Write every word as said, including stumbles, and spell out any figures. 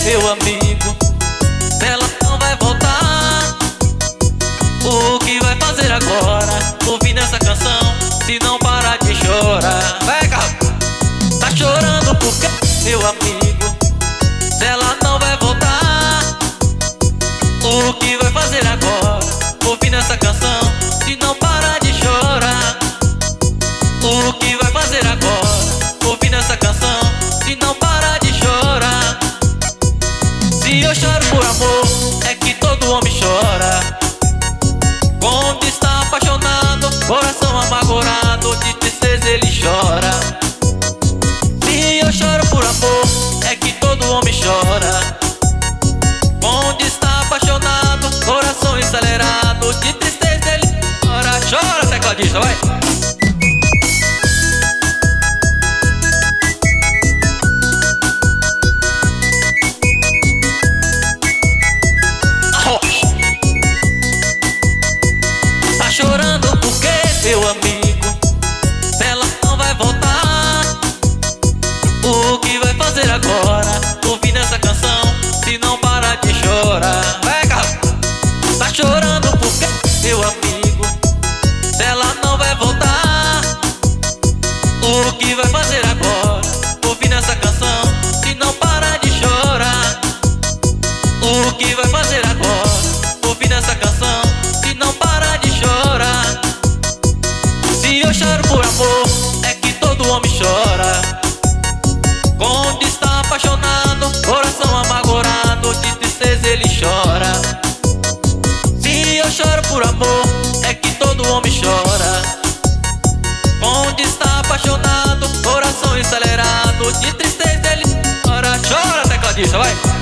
meu amigo, se ela não vai voltar, o que vai fazer agora? Ouvindo essa canção, se não parar de chorar. Vai, calma. Tá chorando porque, meu amigo, se ela não vai voltar, o que vai fazer agora? Ouvindo essa canção, se não parar de chorar. O que vai fazer agora? Ouvindo essa canção, se não parar de chorar. Se eu choro por amor, é que todo homem chora. Quando está apaixonado, coração amargurado, de tristeza ele chora. Se eu choro por amor, é que todo homem chora. Quando está apaixonado, coração acelerado, de tristeza ele chora. Chora, tecladista, vai! Tá chorando porque, meu amigo, se ela não vai voltar, o que vai fazer agora? Ouvindo essa canção, se não parar de chorar. Vai, calma. Tá chorando porque, meu amigo, se ela não vai voltar, o que vai fazer agora? Ouvindo essa canção, se não parar de chorar. O que vai fazer agora? Ouvindo essa canção, se não parar de chorar. Se eu choro por amor, é que todo homem chora. Quando está apaixonado, coração amargurado, de tristeza ele chora. Se eu choro por amor, é que todo homem chora. Quando está apaixonado, coração acelerado, de tristeza ele chora. Chora, tecladista, vai!